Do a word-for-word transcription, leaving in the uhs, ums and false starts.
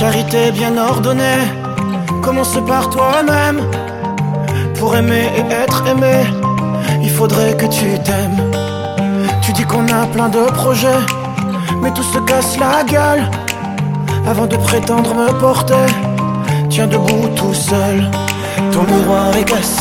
charité bien ordonnée. Commence par toi-même. Pour aimer et être aimé, il faudrait que tu t'aimes. Tu dis qu'on a plein de projets, mais tout se casse la gueule. Avant de prétendre me porter, tiens debout tout seul. Ton miroir est cassé.